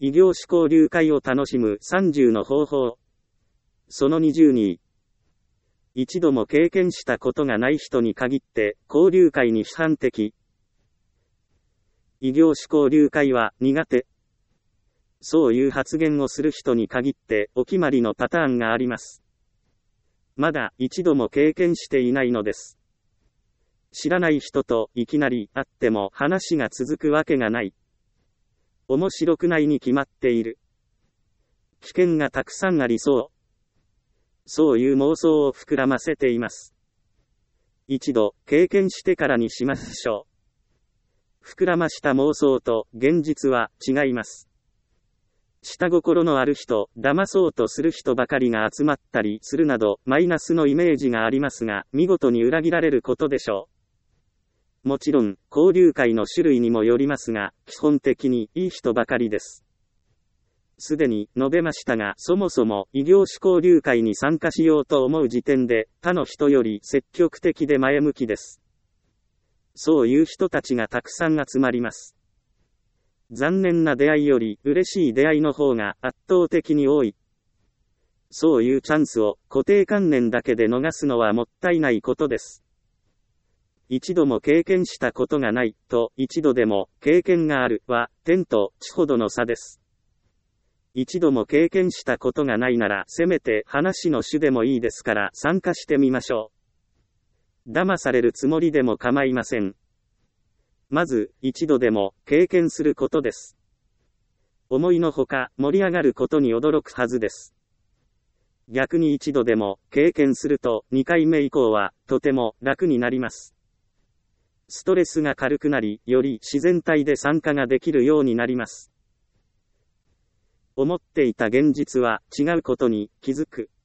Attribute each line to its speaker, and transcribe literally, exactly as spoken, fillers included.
Speaker 1: 異業種交流会を楽しむさんじゅうの方法。そのにじゅうに。一度も経験したことがない人に限って交流会に批判的。異業種交流会は苦手。そういう発言をする人に限ってお決まりのパターンがあります。まだ一度も経験していないのです。知らない人といきなり会っても話が続くわけがない。面白くないに決まっている。危険がたくさんありそう。そういう妄想を膨らませています。一度経験してからにしましょう。膨らました妄想と現実は違います。下心のある人、騙そうとする人ばかりが集まったりするなどマイナスのイメージがありますが、見事に裏切られることでしょう。もちろん、交流会の種類にもよりますが、基本的にいい人ばかりです。すでに述べましたが、そもそも異業種交流会に参加しようと思う時点で、他の人より積極的で前向きです。そういう人たちがたくさん集まります。残念な出会いより嬉しい出会いの方が圧倒的に多い。そういうチャンスを固定観念だけで逃すのはもったいないことです。一度も経験したことがないと一度でも経験があるは天と地ほどの差です。一度も経験したことがないならせめて話の種でもいいですから参加してみましょう。騙されるつもりでも構いません。まず、一度でも経験することです。思いのほか盛り上がることに驚くはずです。逆に一度でも経験するとにかいめ以降はとても楽になります。ストレスが軽くなり、より自然体で参加ができるようになります。思っていた現実は違うことに気づく。